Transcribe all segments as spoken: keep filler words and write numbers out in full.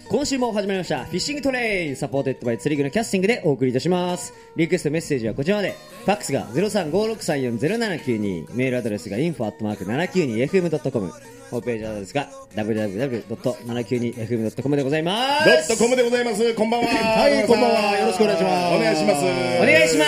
今週も始まりましたフィッシングトレイン、サポーテッドバイ釣り具のキャスティングでお送りいたします。リクエストメッセージはこちらまで。ファックスが ゼロさんごろくさんよんゼロななきゅうに、メールアドレスが インフォ アットマーク ななきゅうにエフエム ドットコム、ホームページアドレスが ダブリューダブリューダブリュー ドット ななきゅうにエフエム ドットコム でございます。 ドットコムでございます。こんばんは。 はい、こんばんは。よろしくお願いします。 お願いします。 お願いします。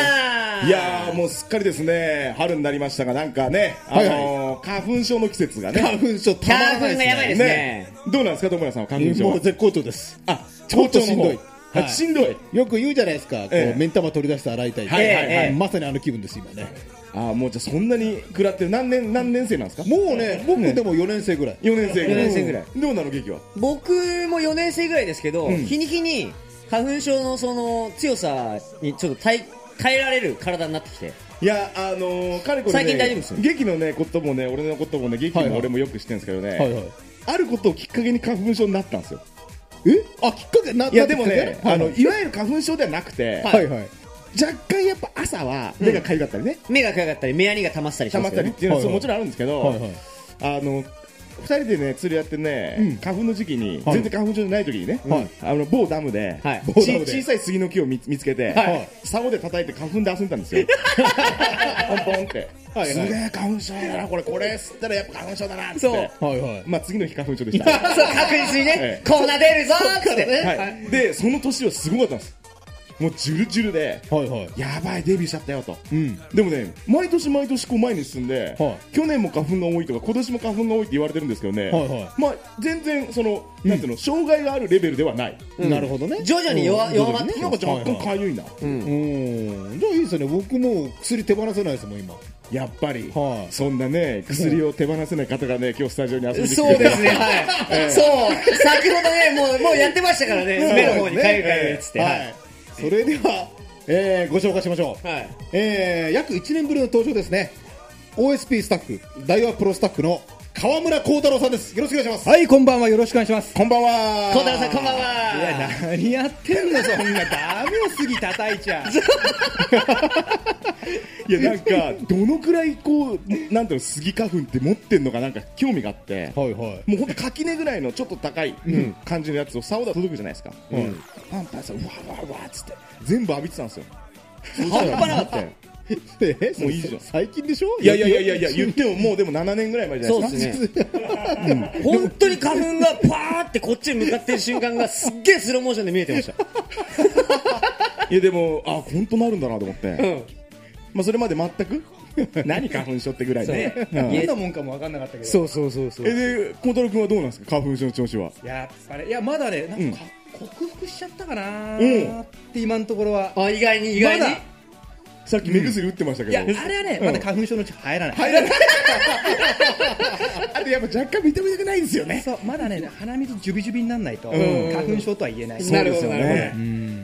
いやーもうすっかりですね、春になりましたが、なんかね、あのーはいはい、花粉症の季節がね、 花粉症たまらないですね。 花粉がやばいですね。 ね、どうなんですか、友村さんは花粉症は。 もう絶好調です。 あ、 ちょっとしんどい。 はい、しんどい。 よく言うじゃないですか、こう、ええ、目ん玉取り出して洗いたい。 はいはいはい、 まさにあの気分です今ね。 あ、もうじゃあそんなに食らってる。何年何年生なんですか。 もうね、僕でもよねん生ぐらい。 よねん生ぐらい。 よねん生ぐらい。 どうなの劇は。 僕もよねん生ぐらいですけど、うん、日に日に花粉症のその強さにちょっと耐えられる体になってきて。 いや、あのー、彼これ、ね、 最近大丈夫ですよ。 劇のねこともね、俺のこともね、劇も俺もよく知ってるんですけどね、はいはい、あることをきっかけに花粉症になったんですよ。 え、あ、きっかけなった。 いやでもね、はいはい、あのいわゆる花粉症ではなくて、はいはい、若干やっぱ朝は目がかゆかったりね、 うん、目がかゆかったり目やにが溜まったりしますよね。 溜まったりっていうのは、はいはい、もちろんあるんですけど、はいはい、あのふたりでね釣りやってね、うん、花粉の時期に、はい、全然花粉症じゃない時にね、はい、あの某ダムで、はい、小さい杉の木を 見, 見つけて、はい、竿で叩いて花粉で遊んだんですよ。ポンポンって、はいはい、すげえ花粉症だなこれ、これ吸ったらやっぱ花粉症だなって。そう、はいはい、まあ次の日花粉症でした。 そう、確実にね、ええ、こんな出るぞーって、 はい、でその年はすごかったんです。もうジュルジュルで、はいはい、やばいデビューしちゃったよと、うん、でもね毎年毎年こう前に進んで、はい、去年も花粉が多いとか今年も花粉が多いって言われてるんですけどね、はいはい、まあ全然その、うん、なんていうの障害があるレベルではない、 うん、なるほどね。 徐々に弱、うん、弱まってきて、 なんか若干かゆいな、はいはい、うん、 うん、じゃあいいですよね。僕もう薬手放せないですもん今。 やっぱり、はい、そんなね薬を手放せない方がね今日スタジオに遊んできて、 そうですね、はい、えー、そう先ほどねもうもうやってましたからね、目の方にかゆいかゆいっつって、 はいはい、それでは、えー、ご紹介しましょう、はい、えー、約いちねんぶりの登場ですね。 オーエスピー スタッフ、大和プロスタッフの川村幸太郎さんです。よろしくお願いします。 はい、こんばんは、よろしくお願いします。 こんばんは。 幸太郎さん、こんばんは。 いや、何やってんの、そんなダメよ、杉叩いちゃいや、なんかどのくらいこうなんていうの杉花粉って持ってんのかなんか興味があって、はいはい、もうほんと垣根ぐらいのちょっと高い感じのやつを竿で届くじゃないですか、うん、パンパンさ、うわうわうわっつって全部浴びてたんですよ。 半端なかったよ。 えもういいじゃん。 最近でしょ。 いやいやいやいや言ってももうでもななねんぐらい前じゃないですか。そうですね、うん、本当に花粉がパーってこっちに向かってる瞬間がすっげえスローモーションで見えてました。 いやでもあ本当なるんだなと思って、うん、まあそれまで全く何花粉症ってぐらいで、 どんなもんかも分かんなかったけど。 そうそうそうそう。えで孝太郎君はどうなんですか花粉症の調子は。 やっぱりいやまだねなんか、うん、克服しちゃったかなーって今のところは。 あ、意外に意外に、ま、 さっき目薬打ってましたけど、 うん、いやあれはね、うん、まだ花粉症のうち入らない入らないあとやっぱ若干認めたくないですよね。 そうまだね鼻水ジュビジュビにならないと、うん、花粉症とは言えない。 そうですよね、うん、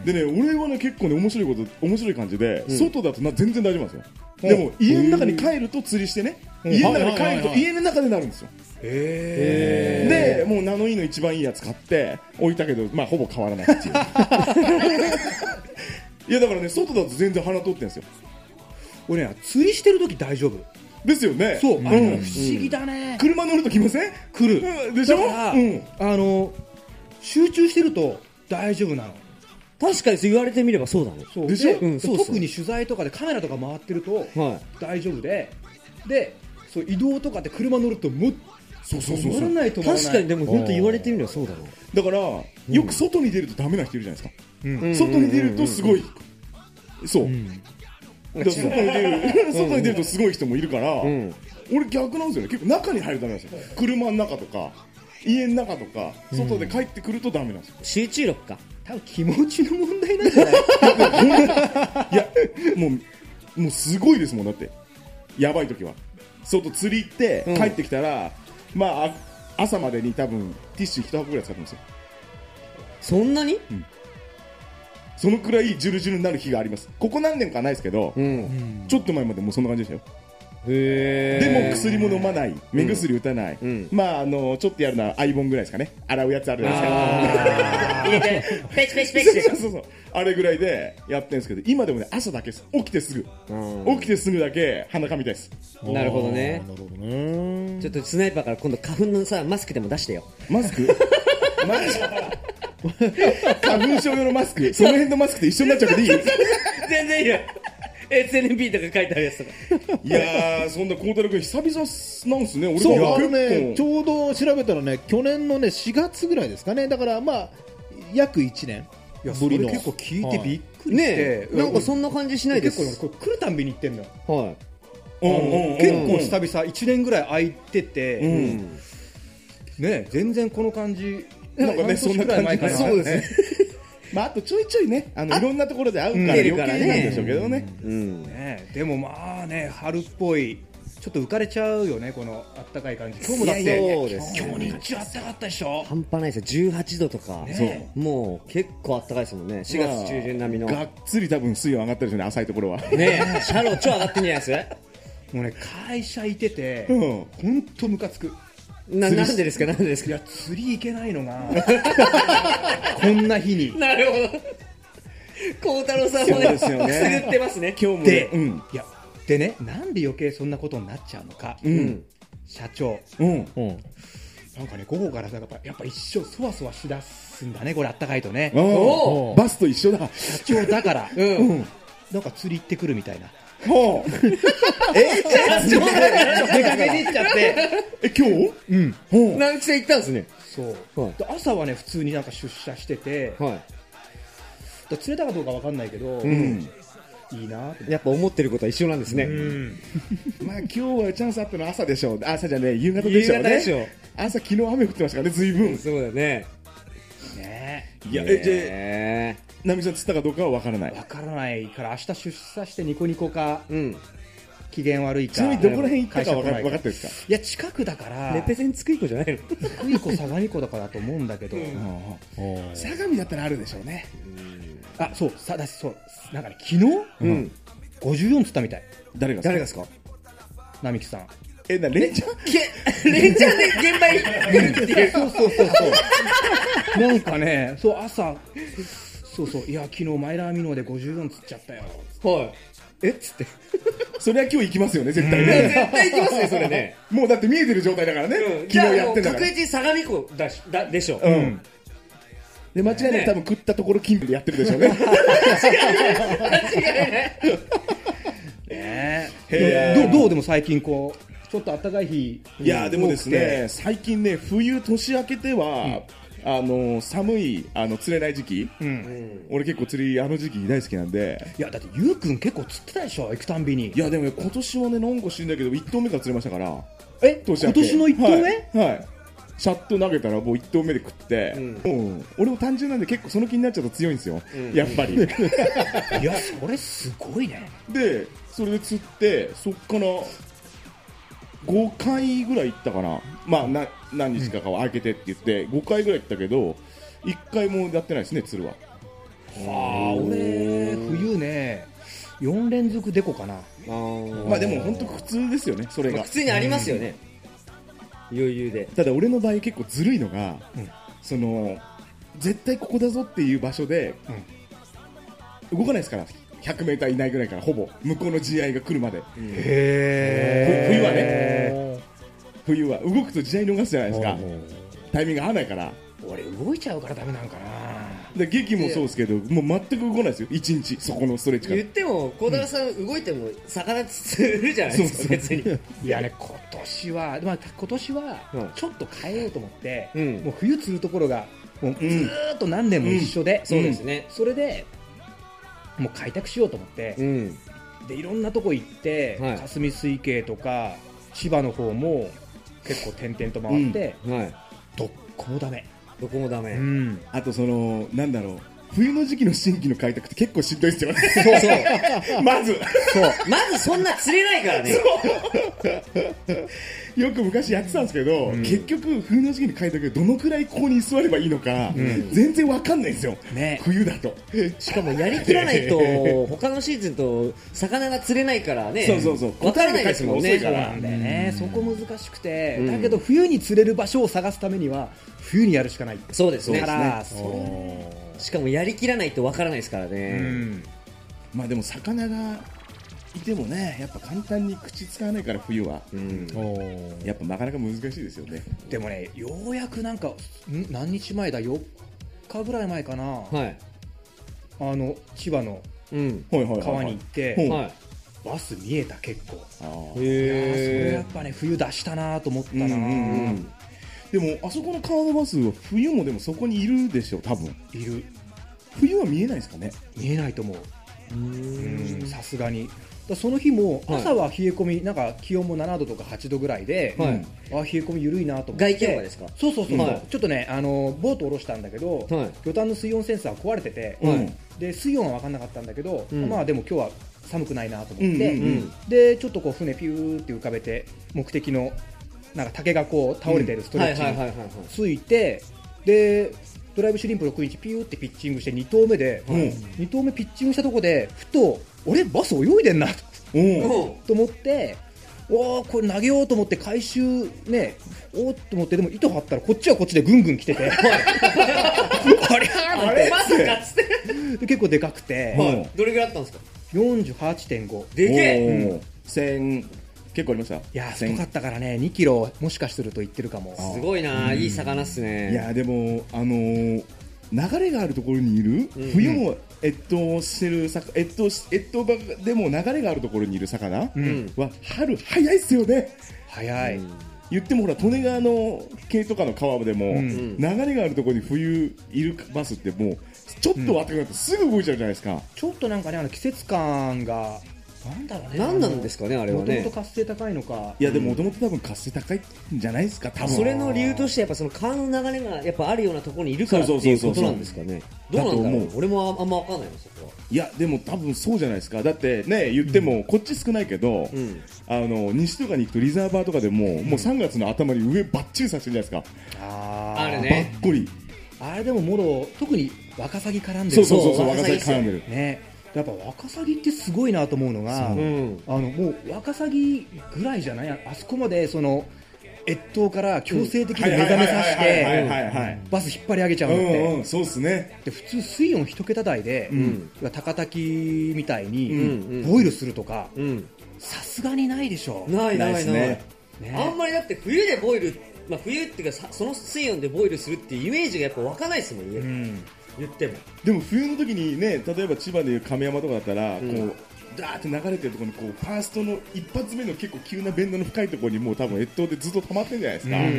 でね俺はね結構ね面白いこと面白い感じで、うん、外だとな全然大丈夫なんですよ、うん、でも家の中に帰ると釣りしてね、うん、家の中に帰ると家の中でなるんですよ。へー。でもうナノイーの一番いいやつ買って置いたけどまあほぼ変わらないっていういやだからね外だと全然鼻通ってんですよ。 俺ね釣りしてる時大丈夫ですよね。 そう、うん、不思議だね、 うん、車乗るときません？ 来る、 うん、でしょ。だから、うん、 あの集中してると大丈夫なの。 確かにそう言われてみればそうだね。 そうでしょ、 うん、そうそう特に取材とかでカメラとか回ってると大丈夫で、はい、でそう移動とかって車乗るともっそうそうそうそう乗らないと思わない。 確かにでも本当言われてみればそうだろう。 だからよく外に出るとダメな人いるじゃないですか、うん、外に出るとすごい、うん、そう、うん、だから外に出る外に出るとすごい人もいるから、うん、俺逆なんですよね。結構中に入るとダメなんですよ。車の中とか家の中とか外で帰ってくるとダメなんですよ。 集中力か。 多分気持ちの問題なんじゃないいやもうもうすごいですもん。だってやばい時は外釣り行って帰ってきたら、うん、まあ朝までに多分ティッシュ一箱ぐらい使ってますよ。 そんなに、うん、 そのくらいジュルジュルになる日があります。ここ何年かないですけど、うん、ちょっと前までもうそんな感じでしたよ。へでも薬も飲まない、目薬打たない、うん、まああのちょっとやるのはアイボンぐらいですかね。洗うやつあるじゃないですか。 入れてペチペチペチそうそうそうあれぐらいでやってるんですけど、今でもね朝だけです。起きてすぐ起きてすぐだけ鼻かみたいです。 なるほどね。なるほどね。ちょっとスナイパーから今度花粉のさマスクでも出してよ。 マスクマジ花粉症用のマスク、その辺のマスクと一緒になっちゃうけどいい？ 全然いいよ。エスエヌピー とか書いてあるやつとか。 いやー、そんな孝太郎君久々なんすね。俺そうが結構ね、ちょうど調べたらね、去年のねしがつぐらいですかね。だからまあ約いちねんぶりの。 結構聞いてびっくりして、 ね、なんかそんな感じしないです。 結構これ来るたんびに言ってんのよ。 はい。 結構久々いちねんぐらい空いてて、うん、ね、全然この感じなんかね、そんな感じ。そうですね。まああとちょいちょいね、あのいろんなところで会うから余計なんでしょうけどね。 うん、ね、でもまあね、春っぽい。ちょっと浮かれちゃうよね、このあったかい感じ。今日もだって、今日日中あったかったでしょ。 半端ないですよ、じゅうはちどとか、ね、もう結構あったかいですもんね。しがつ中旬並みの、 まあ、がっつり多分水温上がってるでしょうね、浅いところはね。シャロー超上がってんじゃないですもうね、会社いてて、うん、ほんとムカつく。 な, なんでですか、なんでですか。 いや、釣り行けないのがこんな日に。 なるほど。孝太郎さんもね、くすぐってますね、 今日も、ね。で、うん、いやでね、なんで余計そんなことになっちゃうのか、うん、社長、うんうん、なんかね、午後からやっぱやっぱ一生そわそわしだすんだね、これあったかいとね。 おバスと一緒だ。 社長だから、うんうん、なんか釣り行ってくるみたいな。ほうえ社長だから出かけに行っちゃって。 え、今日？ うん。ほう。南木さん行ったんですね。 そう。はい、朝はね、普通になんか出社してて、はい、だ釣れたかどうかわかんないけど、うん、いいな。 やっぱ思ってることは一緒なんですね。うん、 まあ今日はチャンスあったのは朝でしょう。朝じゃねえ、夕方でしょうね。夕方でしょう。朝昨日雨降ってましたからね、随分。 そうだね。 ねえ。いや、え、じゃあ南さん釣ったかどうかは分からない。 分からないから明日出社してニコニコか、うん、機嫌悪いか。 ちなみにどこら辺行ったか分かってるんですか？ いや、近くだからレペゼン津久井湖じゃないの？ 津久井湖相模湖だからだと思うんだけど、うん、 相模だったらあるでしょうね。 うん、あ、そうさだそうなんかね、昨日、うん、ごじゅうよん釣ったみたい。 誰が誰がですか？ 並木さん。 え、な、レンチャーレンチャーで現場にっていう。そうそうそうそう。なんかね、そう朝そうそう、いや昨日マイラーミノでごじゅうよん釣っちゃったよ。 はい。えっつって。 それは今日行きますよね、絶対ね。 絶対行きますね、それね。 もうだって見えてる状態だからね。うん、昨日やってんだから。 確実に相模湖だしだでしょ。 うん。で間違いなく多分食ったところ金でやってるでしょうね。間違いない。間違いない。 ねえ。どうどうでも最近こうちょっと暖かい日。 いやでもですね、最近ね、冬年明けては。うん、あの寒いあの釣れない時期、うん、俺結構釣りあの時期大好きなんで。 いやだってゆうくん結構釣ってたでしょ、行くたんびに。 いやでも、ね、今年はねなんか知んないけどいっとうめから釣れましたから。 え今年のいっとうめ、 はい、はい、シャット投げたらもういっとうめで食って、うんうん、俺も単純なんで結構その気になっちゃうと強いんですよ、うん、やっぱり。いやそれすごいね。 でそれで釣ってそっからごかいぐらい行ったかな、まあ、な何日かかを空けてって言ってごかいぐらい行ったけどいっかいもやってないですね、釣るは。 はあ、俺冬ねよんれんぞくデコかな。あまあでも本当普通ですよね、それが、まあ、 普通にありますよね、うん、余裕で。 ただ俺の場合結構ずるいのが、うん、その絶対ここだぞっていう場所で、うん、動かないですからひゃくメーター以内ぐらいからほぼ向こうの地合いが来るまで、うん、へ冬はね、冬は動くと地合い逃すじゃないですか、タイミング合わないから。 俺動いちゃうからダメなのかな。 で劇もそうですけどもう全く動かないですよ、いちにちそこのストレッチから。 言っても孝太郎さん、うん、動いても魚釣るじゃないですか、別に。 いやね、今年は、まあ、今年はちょっと変えようと思って、うん、もう冬釣るところがもうずーっと何年も一緒で、うん、 そうですね、 それでもう開拓しようと思って、うん、でいろんなとこ行って、はい、霞水系とか千葉の方も結構点々と回って、うんはい、どこもダメ。 どこもダメ、 うん、あとそのなんだろう、冬の時期の新規の開拓って結構しんどいですよね。 そうそうまずそうまずそんな釣れないからね。 よく昔やってたんですけど、うん、結局冬の時期に開拓どのくらいここに居座ればいいのか、うん、全然わかんないんですよ、ね、冬だと。 しかもやりきらないと他のシーズンと魚が釣れないからね。 そうそうそう、 分からないですもんね。 そうなんだよね、うん、そこ難しくて、うん、だけど冬に釣れる場所を探すためには冬にやるしかない。 そうですね。 からしかもやりきらないとわからないですからね、うん、 まあでも魚がいてもねやっぱ簡単に口使わないから冬は、うん、やっぱなかなか難しいですよね。 でもねようやくなんかん何日前だよ日ぐらい前かな、 はい、 あの千葉の川に行って、うんはい、バス見えた結構。あー、へー、それやっぱね冬出したなと思ったな、うんうんうん、 でもあそこの川のバスは冬もでもそこにいるでしょ多分。 いる。 冬は見えないですかね。 見えないと思う。さすがに。その日も朝は冷え込み、はい、なんか気温もななどとかはちどぐらいで、はい、あ冷え込み緩いなと思って。 外気温がですか。 そうそうそう、はい、ちょっとねあのボート下ろしたんだけど、はい、魚探の水温センサー壊れてて、はい、で水温は分かんなかったんだけど、うん、まあでも今日は寒くないなと思って、うんうんうん、でちょっとこう船ピューって浮かべて目的のなんか竹がこう倒れてるストレッチについて、でドライブシュリンプろくインチピューってピッチングしてに投目で、うん、に投目ピッチングしたとこでふと俺バス泳いでんなと、うん、と思って、おーこれ投げようと思って回収ねおーっと思って、でも糸張ったらこっちはこっちでぐんぐん来ててあれあれまさかっつってで結構でかくて、 はい、どれぐらいあったんですか。 よんじゅうはちてんごでけえ、 うん、せん結構ありました。いや太かったからねにキロもしかするといってるかも。 すごいな、いい魚っすね。 いやでもあのー、流れがあるところにいる、うん、冬も越冬してる越冬越冬場でも流れがあるところにいる魚、うん、は春早いっすよね。 早い、うん、 言ってもほら利根川の系とかの川でも、うん、流れがあるところに冬いるバスってもうちょっと暖かくなってすぐ動いちゃうじゃないですか、うん、 ちょっとなんかねあの季節感がなんだろうね。 何なんですかねあれはね。 もともと活性高いのか。 いやでももともと多分活性高いんじゃないですか多分。 それの理由としてやっぱその川の流れがやっぱあるようなところにいるからっていうことなんですかね。どうなんだろう。俺もあんま分かんないのそこは。 いやでも多分そうじゃないですか。だってね言っても、うん、こっち少ないけど、うん、あの西とかに行くとリザーバーとかでも、うん、もうさんがつの頭に上バッチリさせてるじゃないですか。 ああれね。 ばっこり。 あれでももろ特にワカサギ絡んでる。 そうそうそうワカサギ絡んでる。 ね。やっぱワカサギってすごいなと思うのが、うん、あのもうワカサギぐらいじゃない。あそこまでその越冬から強制的に目覚めさせてバス引っ張り上げちゃうのって、 うんうん、そうですね。 で普通水温一桁台で、うん、高滝みたいにボイルするとかさすがにないでしょ。 ないないない、ね、あんまりだって冬でボイル、まあ、冬っていうかその水温でボイルするっていうイメージがやっぱ湧かないですもんね、うん、言っても。 でも冬の時にね例えば千葉でいう亀山とかだったら、うん、こうダーって流れてるところにこうファーストの一発目の結構急なベンドの深いところにもう多分越冬でずっと溜まってるんじゃないですか、うんうんうん、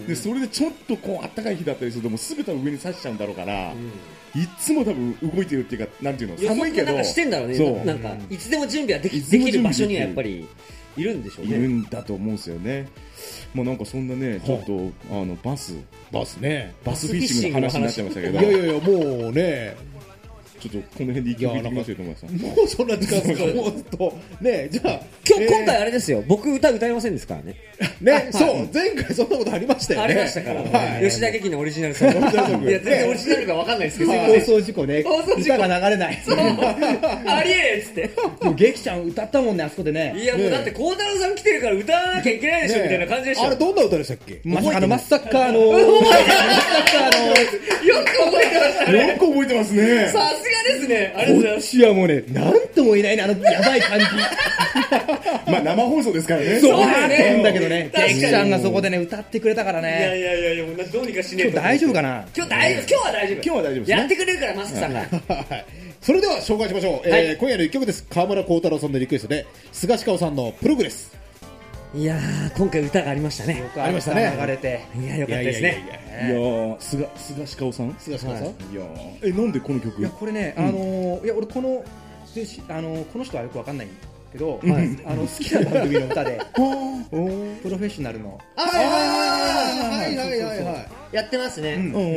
でそれでちょっとこうあったかい日だったりするともうすぐ多分上に刺しちゃうんだろうから、うん、いつも多分動いてるっていうかなんていうの寒いけどなんかしてんだろうね。そうなんかいつでも準備はでき、できる場所にはやっぱりいるんでしょうね。 いるんだと思うんですよね。まあなんかそんなねちょっと、はい、あのバスバスねバスフィッシングの話になっちゃいましたけどいやいやいやもうねちょっとこの辺で息を吹いてきますよと思います。 もうそんな時間ですか。もうとねじゃあ今日、えー、今回あれですよ。僕歌歌いませんですからね。 ねそう前回そんなことありましたよね。 ありましたから。はい、吉田劇のオリジナルソング。いや全然オリジナルかわかんないですけど。 放送事故ね。放送事故が流れない。 ありえっつって。 でも劇ちゃん歌ったもんねあそこでね。 いやもうだって孝太郎さん来てるから歌わなきゃいけないでしょみたいな感じでした。 あれどんな歌でしたっけ。 まさかのマッサッカーの。マッサッカーの。 よく覚えてましたね。 よく覚えてますね。 さすがですね。 こっちはもうね、なんとも言えないね、あのやばい感じ。 まあ生放送ですからね。 そうだね。だけどね、劇ちゃんがそこでね歌ってくれたからね。 いやいやいやいや、もうどうにかしねえと。 今日大丈夫かな。 今日大丈夫。今日は大丈夫。 今日は大丈夫です。 やってくれるからマスクさんが。 それでは紹介しましょう。えー、今夜の一曲です。川村幸太郎さんのリクエストで菅氏香さんのプログレス。 いやー今回歌がありましたね。 ありましたね。 流れて。 いやよかったですね。 いやー菅菅氏香さん。 菅氏香さん。いやえなんでこの曲。 いやこれねあのいや俺このであのこの人はよくわかんないけど、はい、あの好きな番組の歌でプロフェッショナルのあはいはいはいはいはいやってますね。うんうん。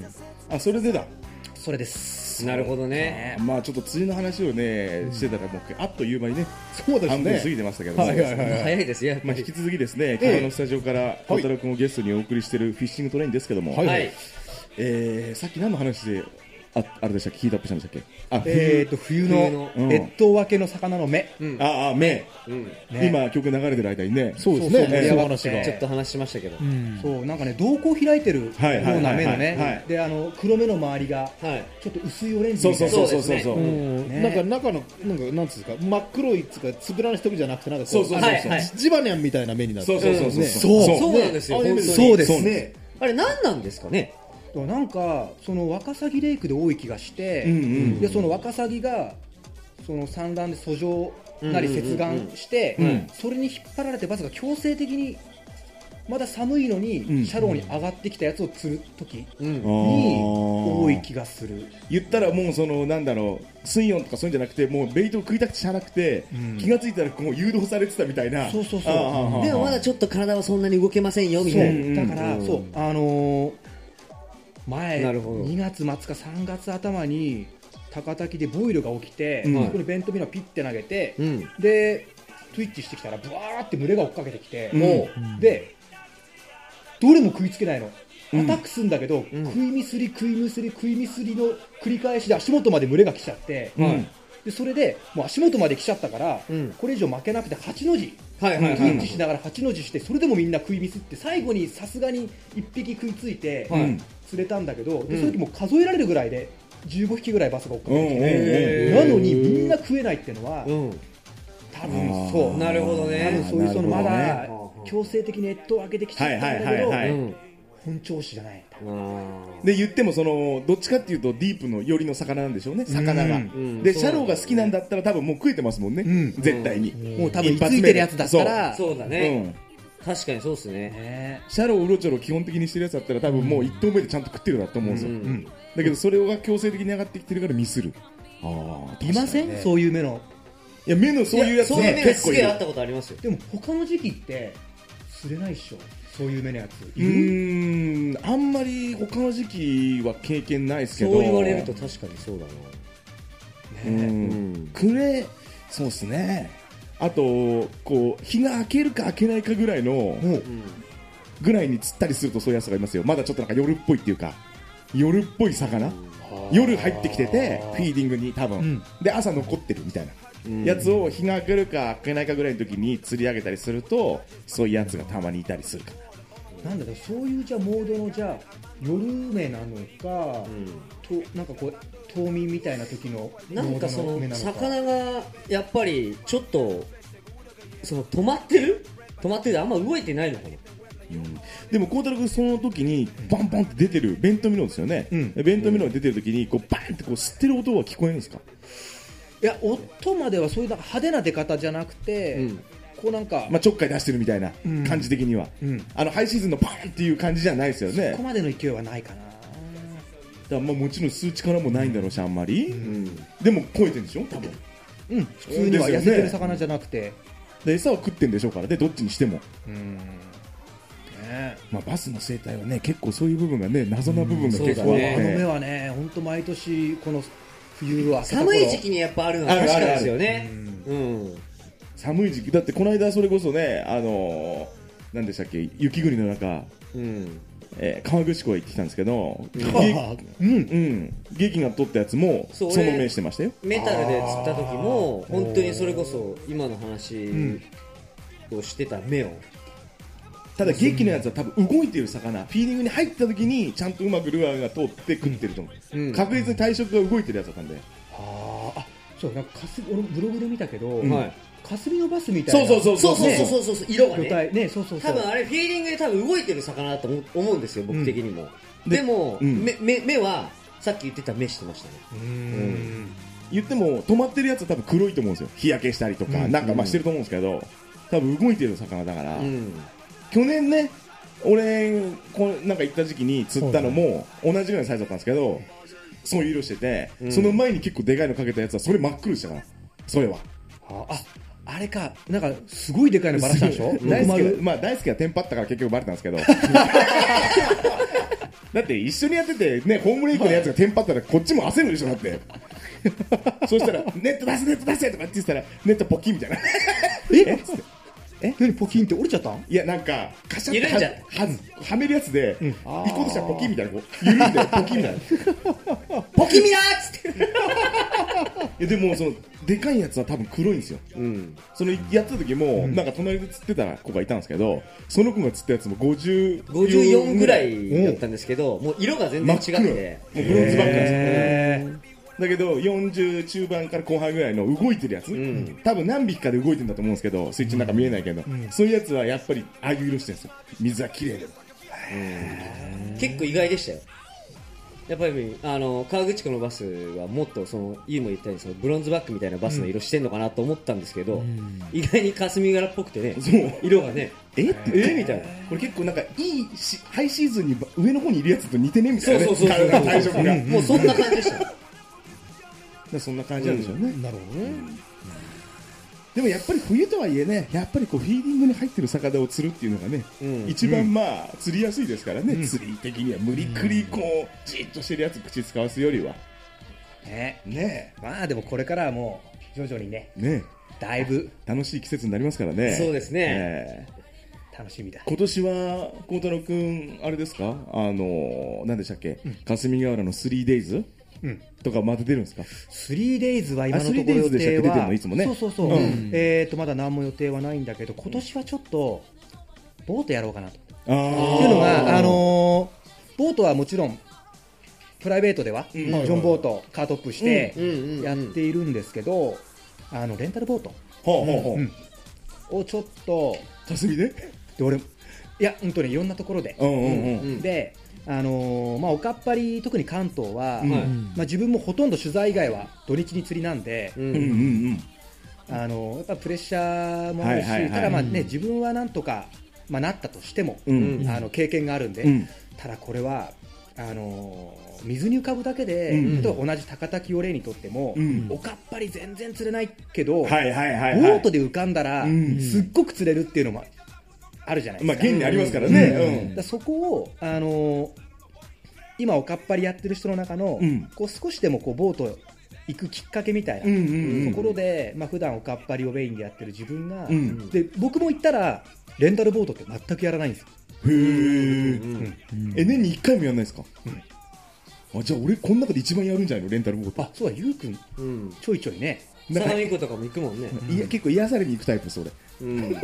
あそれでだ。 それです。 なるほどね。 まあちょっと梅雨の話をねしてたらもうあっという間にねそうですね半分過ぎてましたけども早いですよ。 まあ引き続きですね今日のスタジオから孝太郎君をゲストにお送りしているフィッシングトレインですけどもはいえさっき何の話でああれでしたっけヒートアップしたんでしたっけ。 あえーと冬の越冬分けの魚の目。 ああ目。今曲流れてる間にね。 そうですね。 盛り上がってちょっと話しましたけど。 そうなんかね瞳孔開いてるような目のね。であの黒目の周りがちょっと薄いオレンジみたいな。 そうそうそうそう。 なんか中のなんかなんつうんですか真っ黒いつかつぶらな瞳じゃなくてなんかそうそうそうジバニャンみたいな目になって。 そうそうそうそう。 そうなんですよ。 そうですね。 あれ何なんですかね。 なんかそのワカサギレイクで多い気がして、うんうん、でそのワカサギがその産卵で遡上なり接岸して、うんうんうん、それに引っ張られてバスが強制的にまだ寒いのにシャローに上がってきたやつを釣るときに多い気がする。 言ったらもうそのなんだろう、水温とかそういうんじゃなくて、もうベイトを食いたくてしゃあなくて、うん、気がついたらこう誘導されてたみたいな。 そうそうそう。 でもまだちょっと体はそんなに動けませんよみたいな。だから、うん、そうあのー、前にがつ末かさんがつ頭に高滝でボイルが起きて、うん、そこにベントミノをピッて投げて、うん、でトゥイッチしてきたらブワーって群れが追っかけてきて、うん、もうでどれも食いつけないの。アタックするんだけど、うん、食いみすり食いみすり食いみすりの繰り返しで足元まで群れが来ちゃって、うん、でそれでもう足元まで来ちゃったから、うん、これ以上負けなくてはちの字トゥイッチしながらはちの字して、それでもみんな食いみすって最後にさすがにいっぴき食いついて、うん、釣れたんだけど、でその時もう数えられるぐらいでじゅうごひきぐらいバスが追っかけてきて、なのにみんな食えないっていうのは、うん、多分そうなるほどね。 多分そういうそのまだ強制的に越冬を開けてきちゃったんだけど、本調子じゃない。 で言ってもそのどっちかっていうとディープの寄りの魚なんでしょうね、魚が。うん、でシャローが好きなんだったら多分もう食えてますもんね、うん、絶対に。 うん、もう多分ついてるやつだったら。 そうだね。うん、確かにそうですね。 シャローうろちょろ基本的にしてるやつだったら多分もう一頭目でちゃんと食ってるなと思うんですよ。うんうん、だけどそれが強制的に上がってきてるからミスる。 あいません、ね、そういう目の。 いや目のそういうやつね結構いる。あったことありますよ。 でも他の時期って釣れないっしょ。そういう目のやつ。 うーん、あんまり他の時期は経験ないですけど。 そう言われると確かにそうだな。 ね、うん、くれ、そうですね。あとこう日が明けるか明けないかぐらいの、うん、ぐらいに釣ったりするとそういうやつがいますよ。まだちょっとなんか夜っぽいっていうか夜っぽい魚。夜入ってきててフィーディングに多分、うん、で朝残ってるみたいな。やつを日が明けるか明けないかぐらいの時に釣り上げたりするとそういうやつがたまにいたりするかな。なんだろう、そういうじゃあモードのじゃあ夜目なのか、うん、となんかこう冬眠みたいな時のなんかその魚がやっぱりちょっとその止まってる止まってるあんま動いてないのかな。 うん、でも孝太郎君その時にバンバンって出てるベントミノですよね、うん、ベントミノが出てる時にこうバンってこう吸ってる音は聞こえるんですか。 いや音まではそういうなんか派手な出方じゃなくて、うん、こうなんか、 まあ、ちょっかい出してるみたいな感じ的には、うん、あのハイシーズンのパンっていう感じじゃないですよね。 そこまでの勢いはないかな。だからまあもちろん数値からもないんだろうしあんまり、うん、でも超えてるんでしょ多分。 うん、普通には痩せてる魚じゃなくて、 で餌を食ってるんでしょうからねどっちにしても。うんね、 まあ、バスの生態はね結構そういう部分がね謎な部分が結構あって、 あの目はね本当毎年この冬は寒い時期にやっぱあるのは確かですよね。うんうん、 寒い時期だってこの間それこそねあのー、何でしたっけ雪国の中、うんえー、河口湖へ行ってきたんですけど、うんうん、劇が取ったやつもその目してましたよ。 メタルで釣った時も本当にそれこそ今の話をしてた目を、 ただ劇のやつは多分動いてる魚フィーディングに入った時にちゃんとうまくルアーが通って食ってると思う、うん、確実に体色が動いてるやつだったんで。 はあ、そうなんかかす俺ブログで見たけど、うんはい、霞のバスみたいなそうそうそうそうそうそうそう色がねねそうそうそう多分あれフィーディングで多分動いてる魚だと思うんですよ僕的にも、うん、で, でも、うん、目, 目, 目はさっき言ってた目してましたね。うん、 うん言っても止まってるやつは多分黒いと思うんですよ。日焼けしたりとか、うん、なんかまあしてると思うんですけど、多分動いてる魚だから、うん、去年ね俺こうなんか行った時期に釣ったのも同じぐらいのサイズだったんですけどそういう色してて、うん、その前に結構でかいのかけたやつはそれ真っ黒でしたからそれは。 あああれかなんかすごいでかいのバラしたんでしょ大輔、まあ、大輔はテンパったから結局バレたんですけどだって一緒にやっててねホームレイクのやつがテンパったらこっちも焦るでしょだってそしたらネット出せネット出せとかって言ってたらネットポッキンみたいなええ何ポキンって折れちゃったん？ いやなんかカシャッて は, は, はめるやつで、うん、行こうとしたらポキンみたいなこう緩んでポキンみたいなポキンみなーっつっていやでもそのでかいやつは多分黒いんですよ、うん、そのやった時も、うん、なんか隣で釣ってた子がいたんですけどその子が釣ったやつもごじゅう、 ごじゅうよんぐらいだったんですけどもう色が全然違ってもうブロンズばっかりですよ。 だけどよんじゅう中盤から後半ぐらいの動いてるやつ、うん、多分何匹かで動いてるんだと思うんですけどスイッチの中見えないけど、うん、そういうやつはやっぱりああいう色してるんですよ。水は綺麗で、 結構意外でしたよ。 やっぱりあの河口湖のバスはもっとそのユウも言ったようにそのブロンズバックみたいなバスの色してんのかなと思ったんですけど、うん、意外に霞ヶ浦っぽくてね、色がねえってえみたいな、これ結構なんかいいしハイシーズンに上の方にいるやつと似てねみたいな、ね、そうそうそうそう体色がもうそんな感じでしたそんな感じなんでしょうね、うん、 なるほどね、うんでもやっぱり冬とはいえね、やっぱりこうフィーディングに入ってる魚を釣るっていうのがね、うん、一番まあ釣りやすいですからね、うん、釣り的には無理くりこうじっとしてるやつ口使わすよりはねねまあでもこれからはもう徐々にねねだいぶ楽しい季節になりますからね。 そうですね、 ね楽しみだ。 今年は孝太郎くんあれですか、あの何でしたっけ、うん、霞ヶ浦の スリーデイズうん、とかまだ出るんですか。 スリーデイズは今のところ予定は、ね、そうそうそう、うん、えーとまだ何も予定はないんだけど、今年はちょっとボートやろうかなと。あーっていうのが、あのー、ボートはもちろんプライベートでは、うん、ジョンボートカートアップしてやっているんですけど、あのレンタルボート、うん、をちょっと霞でで俺いや本当にいろんなところで、うんうんうん、であのーまあ、おかっぱり特に関東は、うんまあ、自分もほとんど取材以外は土日に釣りなんで、うんうんうんあのー、やっぱプレッシャーもあるし、はいはいはい、ただまあ、ね、自分はなんとか、まあ、なったとしても、うん、あの経験があるんで、うん、ただこれはあのー、水に浮かぶだけで、うん、例えば同じ高滝を例にとっても、うん、おかっぱり全然釣れないけど、はいはいはいはい、ボートで浮かんだら、うん、すっごく釣れるっていうのもあるじゃないですか。 まあ、現にありますからね、 うんうん、だそこを、あのー、今おかっぱりやってる人の中の、うん、こう少しでもこうボート行くきっかけみたいな、うんうんうん、ところで、まあ、普段おかっぱりをメインでやってる自分が、うん、で僕も行ったらレンタルボートって全くやらないんですよ。へー、 うん、え年にいっかいもやらないですか、うん、あじゃあ俺この中で一番やるんじゃないのレンタルボート。 あそうだゆうくん、うん、ちょいちょいね相模湖とかも行くもんね、 うん、いや結構癒されに行くタイプそれ、うん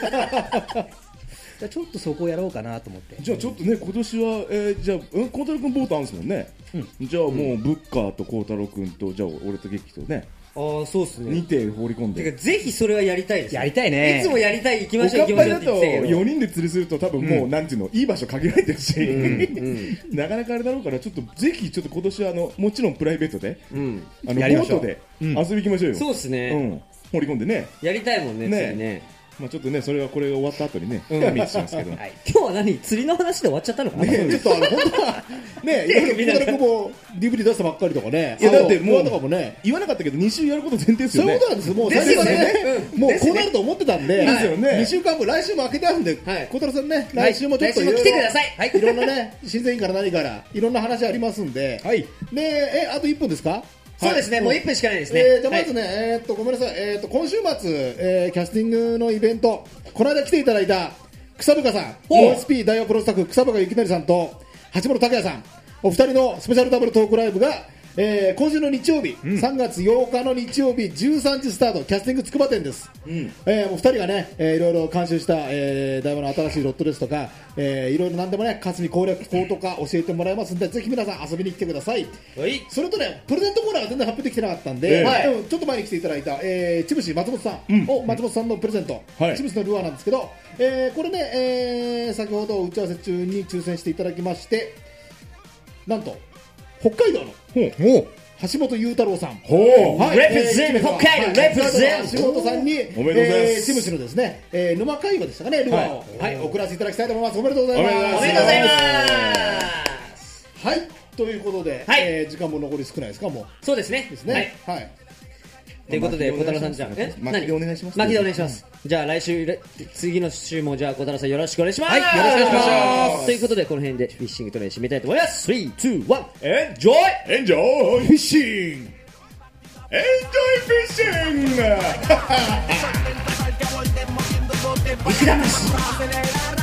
ちょっとそこをやろうかなと思って。 じゃあちょっとね今年は、えー、じゃあ孝太郎君ボートあるんですもんね、うん、じゃあもう、うん、ブッカーと孝太郎君とじゃあ俺と劇とねああそうっすねにて放り込んでてかぜひそれはやりたいです、ね、 やりたいね。 いつもやりたい行きましょう行きましょうって言ってたけどよにんで釣りすると多分もう、うん、なんていうのいい場所限られてるし、うんうん、なかなかあれだろうからちょっとぜひちょっと今年はあのもちろんプライベートで、うん、あのボートで遊び行きましょうよ、うん、 そうですね、うん、 放り込んでねやりたいもんねねねまあちょっとねそれはこれが終わった後にね深みしますけど、はい、 今日は何釣りの話で終わっちゃったのかな、 ね、ちょっとあの本当はねいろいろ孝太郎君も ディーブイディー 出したばっかりとかねいやだってもうとかもね言わなかったけどに週やること前提ですよね。 そういうことなんですもう最初はね、うん、もうこうなると思ってたんで、ですよね、にしゅうかんぶん来週も開けてあるんで孝、はい、太郎さんね来週もちょっといろいろ来週も来てください、はい、 いろんなね審査員から何からいろんな話ありますんで、はい、ねえあといっぷんですか。 そうですね、はい、もういっぷんしかないですね。 えー、じゃあまずね、はい、えー、っとごめんなさい、えー、っと今週末、えー、キャスティングのイベント、この間来ていただいた草深さん、オーエスピー 大和プロスタッフ草深幸成さんと橋本拓也さん、お二人のスペシャルダブルトークライブが、えー、今週の日曜日、うん、さんがつようかの日曜日じゅうさんじスタート、キャスティング筑波店です、うん、えー、お二人がね、えー、いろいろ監修した、えー、大和の新しいロットですとか、えー、いろいろ何でもね霞攻略法とか教えてもらえますんでぜひ皆さん遊びに来てください、はい、それとねプレゼントコーナーが全然発表できてなかったんで、えーはい、ちょっと前に来ていただいた、えー、チムシ松本さん、うん、お松本さんのプレゼント、はい、チムシのルアーなんですけど、えー、これね、えー、先ほど打ち合わせ中に抽選していただきましてなんと北海道のほう橋本裕太郎さん、 ほう、はい、レプゼン北海道、レプゼン橋本さんに、おめでとうございます。チムシのですね、えー、沼海馬でしたかね、ルアーを、はい、はい、送らせていただきたいと思います。おめでとうございます。 おめでとうございます。 はい、ということで、はい、えー、時間も残り少ないですか、もう。 そうですね。 ですね。はい。はい、 ということで、小太郎さんじゃあ、 え、巻きでお願いします。 巻きでお願いします。じゃあ来週、次の週もじゃあ小太郎さんよろしくお願いします。 はい、よろしくお願いします。 ということで、この辺でフィッシングトレイン締めたいと思います。スリー、ツー、ワン、エンジョイエンジョイフィッシングエンジョイフィッシング生きだます